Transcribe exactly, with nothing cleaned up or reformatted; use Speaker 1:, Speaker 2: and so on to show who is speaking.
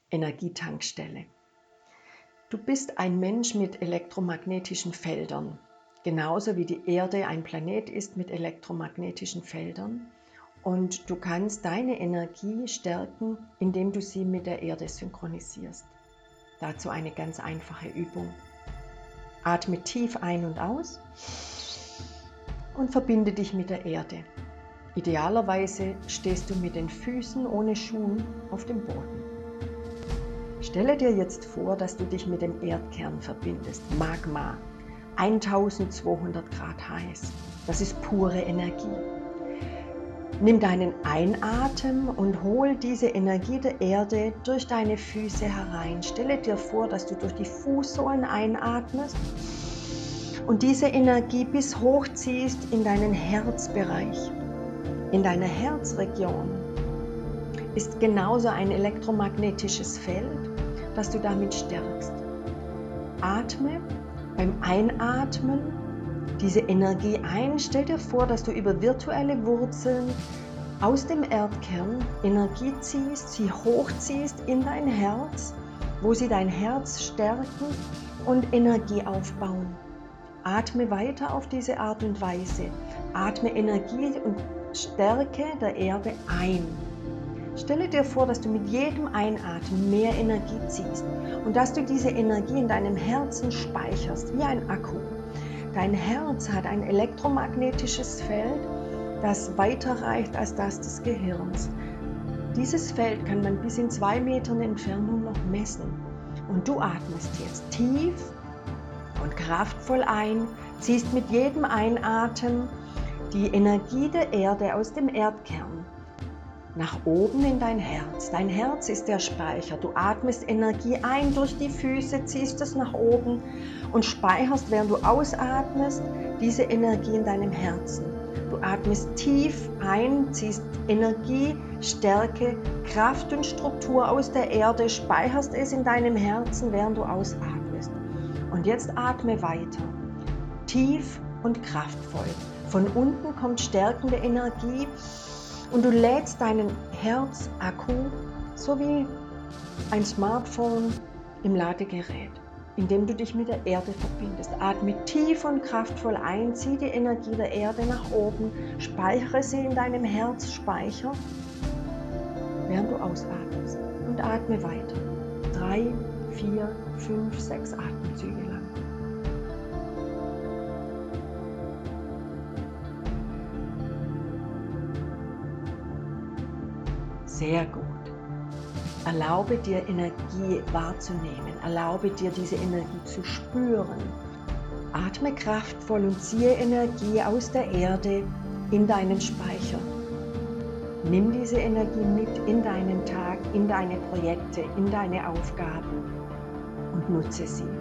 Speaker 1: Energietankstelle. Du bist ein Mensch mit elektromagnetischen Feldern, genauso wie die Erde ein Planet ist mit elektromagnetischen Feldern. Und du kannst deine Energie stärken, indem du sie mit der Erde synchronisierst. Dazu eine ganz einfache Übung. Atme tief ein und aus und verbinde dich mit der Erde. Idealerweise stehst du mit den Füßen ohne Schuhen auf dem Boden. Stelle dir jetzt vor, dass du dich mit dem Erdkern verbindest. Magma, eintausendzweihundert Grad heiß. Das ist pure Energie. Nimm deinen Einatmen und hol diese Energie der Erde durch deine Füße herein. Stelle dir vor, dass du durch die Fußsohlen einatmest und diese Energie bis hoch ziehst in deinen Herzbereich. In deiner Herzregion ist genauso ein elektromagnetisches Feld, das du damit stärkst. Atme beim Einatmen diese Energie ein. Stell dir vor, dass du über virtuelle Wurzeln aus dem Erdkern Energie ziehst, sie hochziehst in dein Herz, wo sie dein Herz stärken und Energie aufbauen. Atme weiter auf diese Art und Weise. Atme Energie und Stärke der Erde ein. Stelle dir vor, dass du mit jedem Einatmen mehr Energie ziehst und dass du diese Energie in deinem Herzen speicherst, wie ein Akku. Dein Herz hat ein elektromagnetisches Feld, das weiter reicht als das des Gehirns. Dieses Feld kann man bis in zwei Metern Entfernung noch messen. Und du atmest jetzt tief und kraftvoll ein, ziehst mit jedem Einatmen die Energie der Erde aus dem Erdkern nach oben in dein Herz. Dein Herz ist der Speicher. Du atmest Energie ein durch die Füße, ziehst es nach oben und speicherst, während du ausatmest, diese Energie in deinem Herzen. Du atmest tief ein, ziehst Energie, Stärke, Kraft und Struktur aus der Erde, speicherst es in deinem Herzen, während du ausatmest. Und jetzt atme weiter, tief und kraftvoll. Von unten kommt stärkende Energie und du lädst deinen Herzakku so wie ein Smartphone im Ladegerät, indem du dich mit der Erde verbindest. Atme tief und kraftvoll ein, zieh die Energie der Erde nach oben, speichere sie in deinem Herzspeicher, während du ausatmest. Und atme weiter. Drei, vier, fünf, sechs Atemzüge lang. Sehr gut. Erlaube dir, Energie wahrzunehmen. Erlaube dir, diese Energie zu spüren. Atme kraftvoll und ziehe Energie aus der Erde in deinen Speicher. Nimm diese Energie mit in deinen Tag, in deine Projekte, in deine Aufgaben und nutze sie.